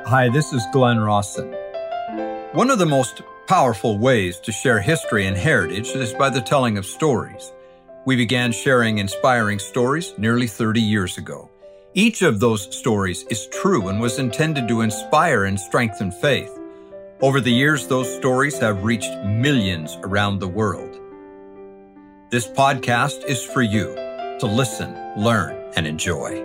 Hi, this is Glenn Rawson. One of the most powerful ways to share history and heritage is by the telling of stories. We began sharing inspiring stories nearly 30 years ago. Each of those stories is true and was intended to inspire and strengthen faith. Over the years, those stories have reached millions around the world. This podcast is for you to listen, learn, and enjoy.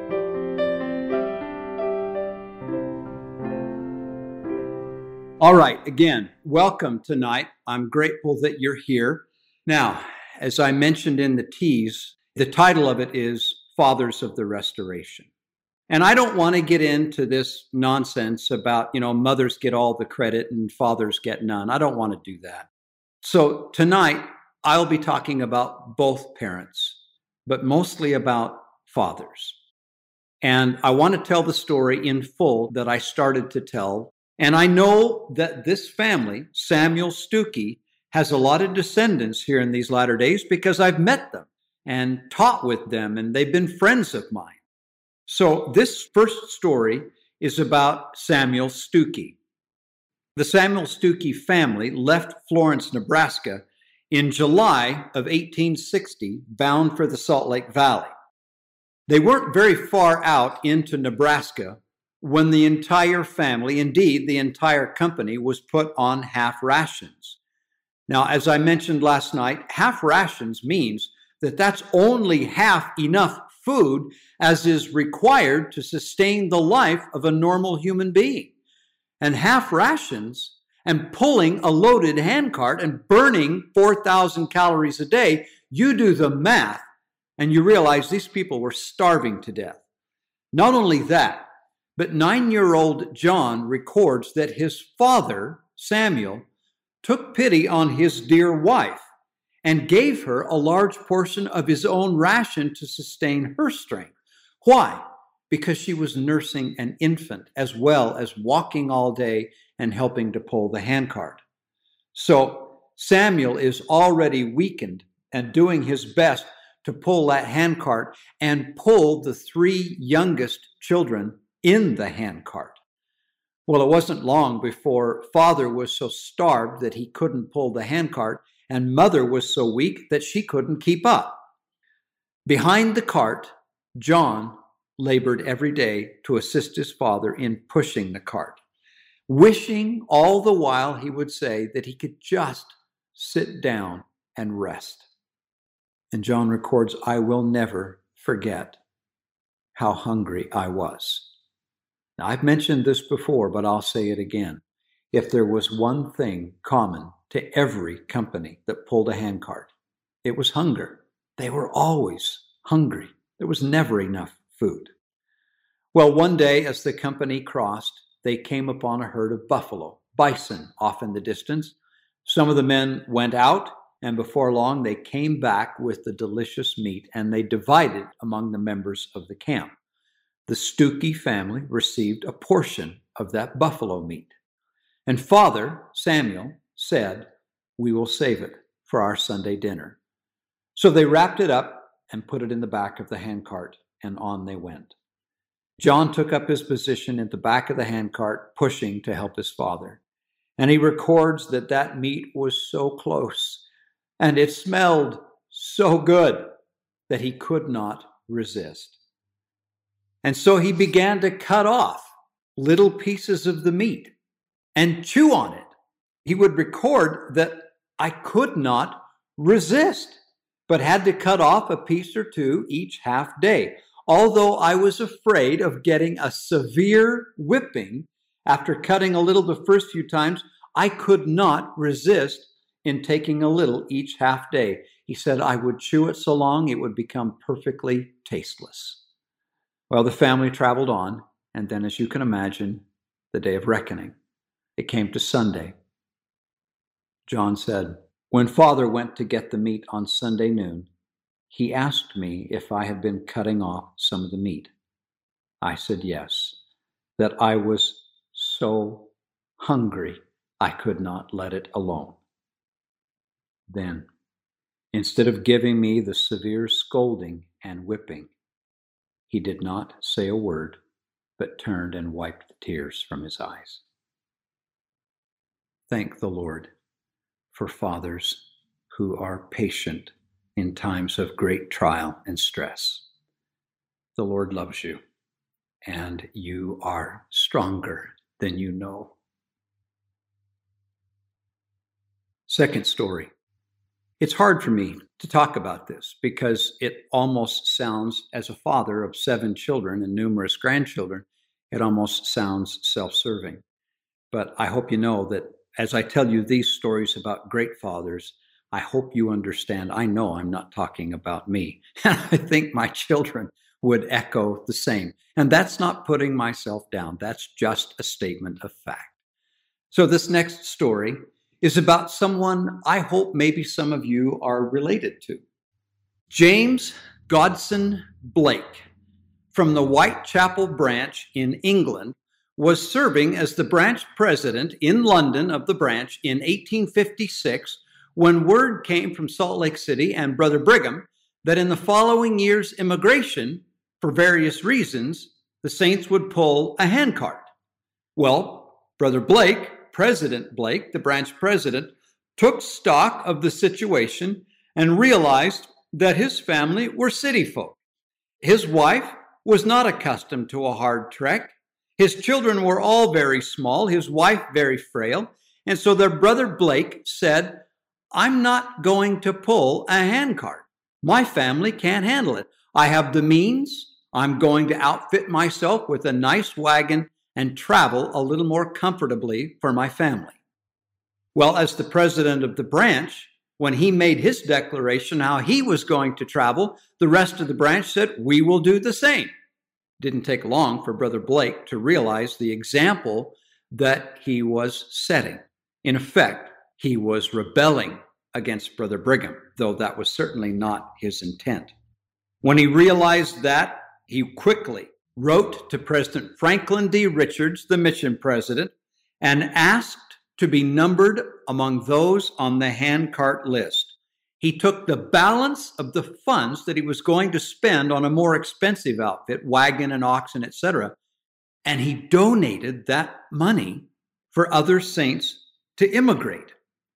All right, again, welcome tonight. I'm grateful that you're here. Now, as I mentioned in the tease, the title of it is Fathers of the Restoration. And I don't want to get into this nonsense about, mothers get all the credit and fathers get none. I don't want to do that. So tonight, I'll be talking about both parents, but mostly about fathers. And I want to tell the story in full that I started to tell. And I know that this family, Samuel Stuckey, has a lot of descendants here in these latter days because I've met them and taught with them, and they've been friends of mine. So this first story is about Samuel Stuckey. The Samuel Stuckey family left Florence, Nebraska in July of 1860, bound for the Salt Lake Valley. They weren't very far out into Nebraska when the entire family, indeed the entire company, was put on half rations. Now, as I mentioned last night, half rations means that that's only half enough food as is required to sustain the life of a normal human being. And half rations and pulling a loaded handcart and burning 4,000 calories a day, you do the math and you realize these people were starving to death. Not only that, but 9-year-old John records that his father, Samuel, took pity on his dear wife and gave her a large portion of his own ration to sustain her strength. Why? Because she was nursing an infant as well as walking all day and helping to pull the handcart. So Samuel is already weakened and doing his best to pull that handcart and pull the 3 youngest children in the handcart. Well, it wasn't long before father was so starved that he couldn't pull the handcart, and mother was so weak that she couldn't keep up. Behind the cart, John labored every day to assist his father in pushing the cart, wishing all the while he would say that he could just sit down and rest. And John records, "I will never forget how hungry I was." Now, I've mentioned this before, but I'll say it again. If there was one thing common to every company that pulled a handcart, it was hunger. They were always hungry. There was never enough food. Well, one day as the company crossed, they came upon a herd of buffalo, bison off in the distance. Some of the men went out, and before long they came back with the delicious meat, and they divided among the members of the camp. The Stuckey family received a portion of that buffalo meat. And Father Samuel said, "We will save it for our Sunday dinner." So they wrapped it up and put it in the back of the handcart, and on they went. John took up his position at the back of the handcart, pushing to help his father. And he records that that meat was so close, and it smelled so good that he could not resist. And so he began to cut off little pieces of the meat and chew on it. He would record that I could not resist, but had to cut off a piece or two each half day. Although I was afraid of getting a severe whipping after cutting a little the first few times, I could not resist in taking a little each half day. He said I would chew it so long it would become perfectly tasteless. Well, the family traveled on, and then, as you can imagine, the day of reckoning. It came to Sunday. John said, "When Father went to get the meat on Sunday noon, he asked me if I had been cutting off some of the meat. I said yes, that I was so hungry I could not let it alone. Then, instead of giving me the severe scolding and whipping, he did not say a word, but turned and wiped the tears from his eyes. Thank the Lord for fathers who are patient in times of great trial and stress. The Lord loves you, and you are stronger than you know. Second story. It's hard for me to talk about this because it almost sounds, as a father of 7 children and numerous grandchildren, it almost sounds self-serving. But I hope you know that as I tell you these stories about great fathers, I hope you understand. I know I'm not talking about me. And I think my children would echo the same. And that's not putting myself down. That's just a statement of fact. So this next story is about someone I hope maybe some of you are related to. James Godson Blake from the Whitechapel branch in England was serving as the branch president in London of the branch in 1856 when word came from Salt Lake City and Brother Brigham that in the following year's immigration, for various reasons, the saints would pull a handcart. Well, Brother Blake, President Blake, the branch president, took stock of the situation and realized that his family were city folk. His wife was not accustomed to a hard trek. His children were all very small, his wife very frail, and so their brother Blake said, "I'm not going to pull a handcart. My family can't handle it. I have the means. I'm going to outfit myself with a nice wagon and travel a little more comfortably for my family." Well, as the president of the branch, when he made his declaration how he was going to travel, the rest of the branch said, "We will do the same." Didn't take long for Brother Blake to realize the example that he was setting. In effect, he was rebelling against Brother Brigham, though that was certainly not his intent. When he realized that, he quickly wrote to President Franklin D. Richards, the mission president, and asked to be numbered among those on the handcart list. He took the balance of the funds that he was going to spend on a more expensive outfit, wagon and oxen, etc., and he donated that money for other saints to immigrate.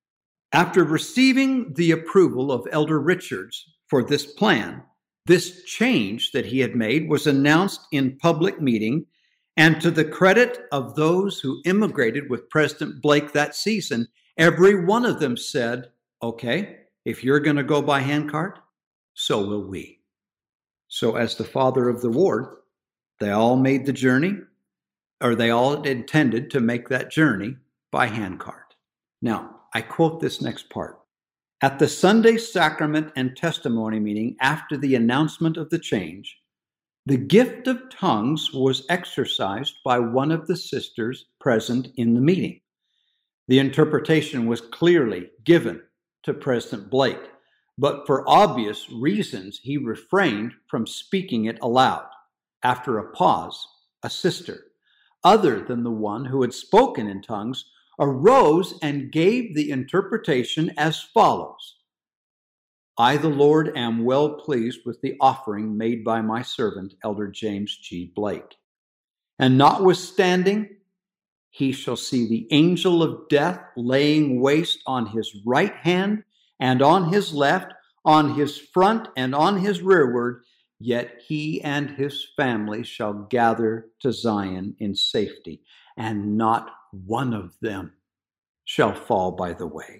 After receiving the approval of Elder Richards for this plan, this change that he had made was announced in public meeting, and to the credit of those who immigrated with President Blake that season, every one of them said, "Okay, if you're going to go by handcart, so will we." So as the father of the ward, they all made the journey, or they all intended to make that journey by handcart. Now, I quote this next part. At the Sunday sacrament and testimony meeting after the announcement of the change, the gift of tongues was exercised by one of the sisters present in the meeting. The interpretation was clearly given to President Blake, but for obvious reasons, he refrained from speaking it aloud. After a pause, a sister, other than the one who had spoken in tongues, arose and gave the interpretation as follows: "I, the Lord, am well pleased with the offering made by my servant, Elder James G. Blake. And notwithstanding, he shall see the angel of death laying waste on his right hand and on his left, on his front and on his rearward, yet he and his family shall gather to Zion in safety, and not one of them shall fall by the way."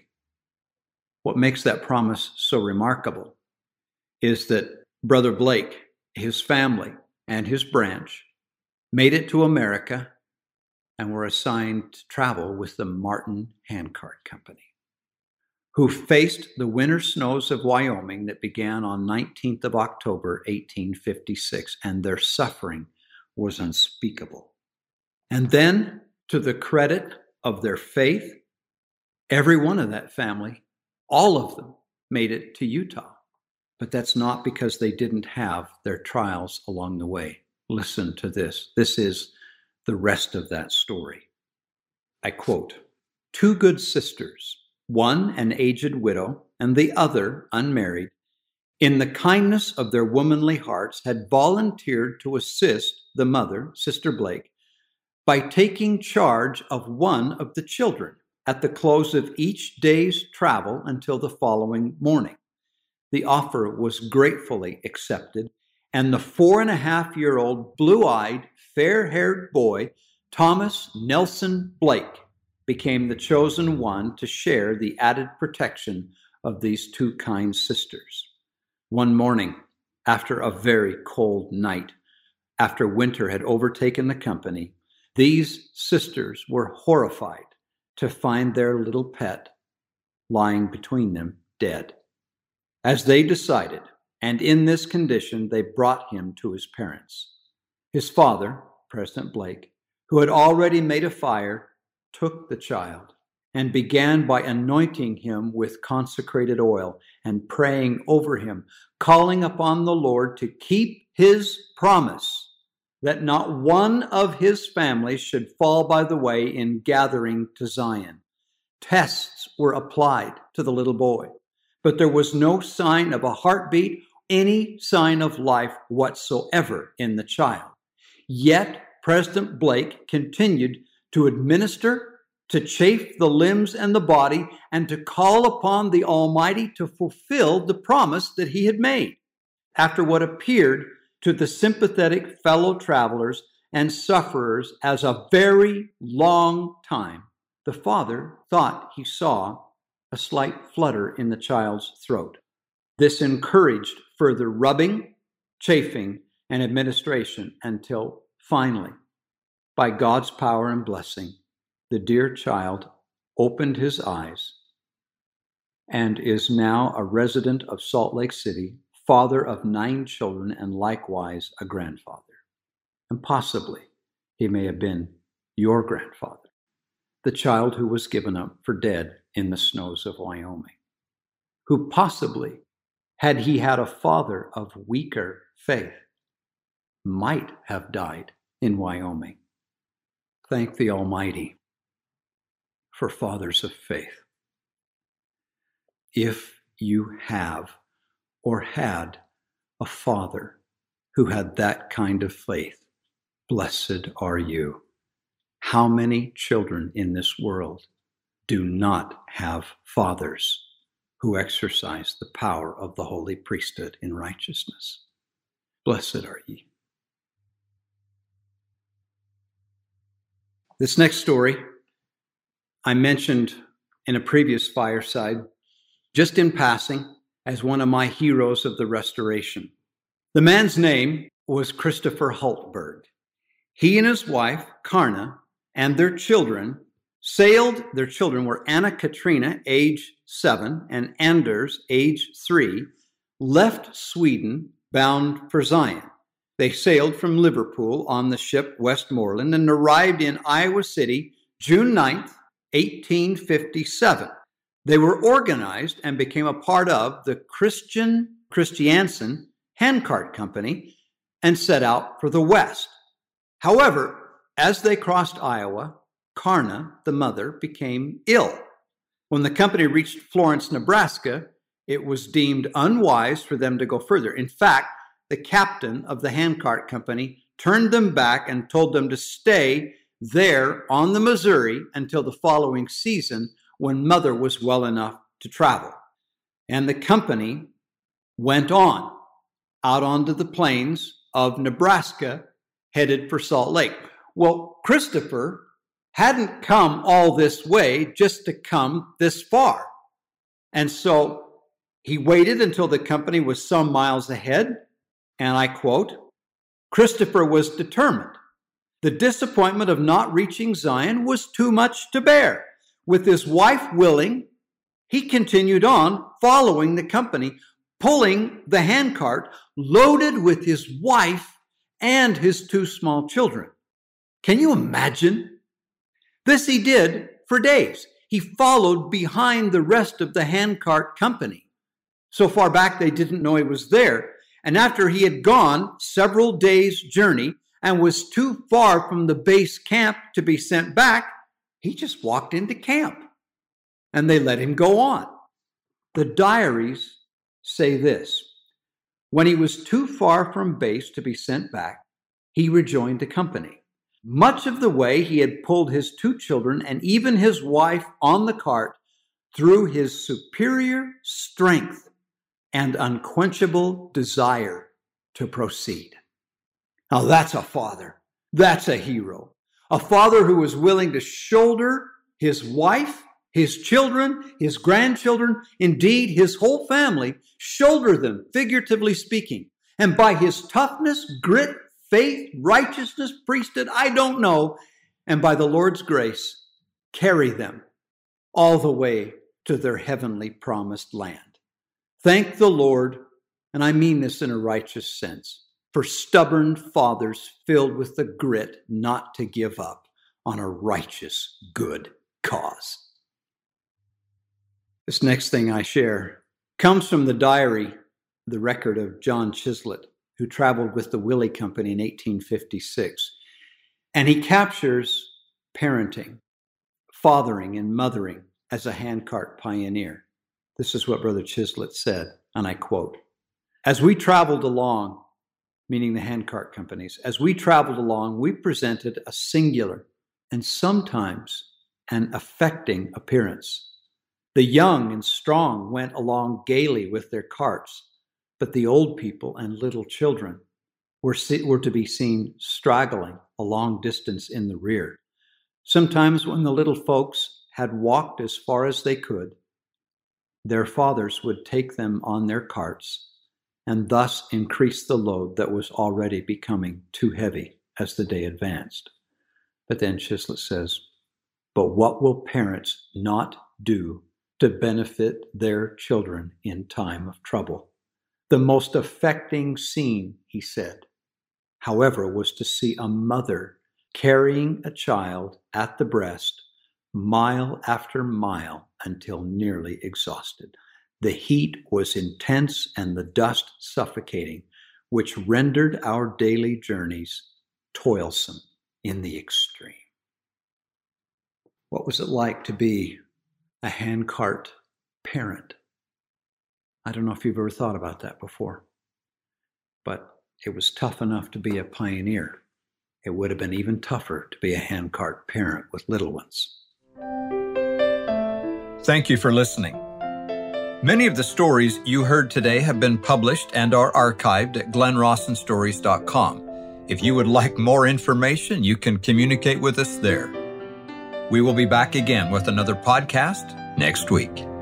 What makes that promise so remarkable is that Brother Blake, his family, and his branch made it to America and were assigned to travel with the Martin Handcart Company, who faced the winter snows of Wyoming that began on 19th of October, 1856, and their suffering was unspeakable. And then, to the credit of their faith, every one of that family, all of them, made it to Utah. But that's not because they didn't have their trials along the way. Listen to this. This is the rest of that story. I quote, "Two good sisters, one an aged widow and the other unmarried, in the kindness of their womanly hearts, had volunteered to assist the mother, Sister Blake, by taking charge of one of the children at the close of each day's travel until the following morning. The offer was gratefully accepted, and the 4.5-year-old, blue-eyed, fair-haired boy, Thomas Nelson Blake, became the chosen one to share the added protection of these two kind sisters. One morning, after a very cold night, after winter had overtaken the company, these sisters were horrified to find their little pet lying between them, dead. As they decided, and in this condition, they brought him to his parents. His father, President Blake, who had already made a fire, took the child and began by anointing him with consecrated oil and praying over him, calling upon the Lord to keep his promise that not one of his family should fall by the way in gathering to Zion. Tests were applied to the little boy, but there was no sign of a heartbeat, any sign of life whatsoever in the child. Yet President Blake continued to administer, to chafe the limbs and the body, and to call upon the Almighty to fulfill the promise that he had made. After what appeared to the sympathetic fellow travelers and sufferers as a very long time, the father thought he saw a slight flutter in the child's throat. This encouraged further rubbing, chafing, and administration until finally, by God's power and blessing, the dear child opened his eyes and is now a resident of Salt Lake City, father of 9 children, and likewise a grandfather. And possibly he may have been your grandfather, the child who was given up for dead in the snows of Wyoming, who possibly, had he had a father of weaker faith, might have died in Wyoming. Thank the Almighty for fathers of faith. If you have or had a father who had that kind of faith, blessed are you. How many children in this world do not have fathers who exercise the power of the holy priesthood in righteousness? Blessed are ye. This next story I mentioned in a previous fireside, just in passing, as one of my heroes of the Restoration. The man's name was Christopher Hultberg. He and his wife, Karna, and their children sailed. Their children were Anna Katrina, age 7, and Anders, age 3, left Sweden bound for Zion. They sailed from Liverpool on the ship Westmoreland and arrived in Iowa City June 9th, 1857. They were organized and became a part of the Christiansen Handcart Company and set out for the West. However, as they crossed Iowa, Karna, the mother, became ill. When the company reached Florence, Nebraska, it was deemed unwise for them to go further. In fact, the captain of the handcart company turned them back and told them to stay there on the Missouri until the following season, when mother was well enough to travel. And the company went on out onto the plains of Nebraska, headed for Salt Lake. Well, Christopher hadn't come all this way just to come this far. And so he waited until the company was some miles ahead, and I quote, Christopher was determined. The disappointment of not reaching Zion was too much to bear. With his wife willing, he continued on, following the company, pulling the handcart loaded with his wife and his 2 small children. Can you imagine? This he did for days. He followed behind the rest of the handcart company. So far back, they didn't know he was there. And after he had gone several days' journey and was too far from the base camp to be sent back, he just walked into camp and they let him go on. The diaries say this: When he was too far from base to be sent back, he rejoined the company. Much of the way, he had pulled his 2 children and even his wife on the cart through his superior strength and unquenchable desire to proceed. Now that's a father. That's a hero. A father who was willing to shoulder his wife, his children, his grandchildren, indeed his whole family, shoulder them, figuratively speaking. And by his toughness, grit, faith, righteousness, priesthood, I don't know, and by the Lord's grace, carry them all the way to their heavenly promised land. Thank the Lord, and I mean this in a righteous sense, for stubborn fathers filled with the grit not to give up on a righteous, good cause. This next thing I share comes from the diary, the record of John Chislett, who traveled with the Willey Company in 1856. And he captures parenting, fathering, and mothering as a handcart pioneer. This is what Brother Chislett said, and I quote, "As we traveled along," meaning the handcart companies, "as we traveled along, we presented a singular and sometimes an affecting appearance. The young and strong went along gaily with their carts, but the old people and little children were to be seen straggling a long distance in the rear. Sometimes when the little folks had walked as far as they could, their fathers would take them on their carts and thus increase the load that was already becoming too heavy as the day advanced." But then Chislett says, "But what will parents not do to benefit their children in time of trouble?" The most affecting scene, he said, however, was to see a mother carrying a child at the breast mile after mile until nearly exhausted. The heat was intense and the dust suffocating, which rendered our daily journeys toilsome in the extreme. What was it like to be a handcart parent? I don't know if you've ever thought about that before, but it was tough enough to be a pioneer. It would have been even tougher to be a handcart parent with little ones. Thank you for listening. Many of the stories you heard today have been published and are archived at glenrossenstories.com. If you would like more information, you can communicate with us there. We will be back again with another podcast next week.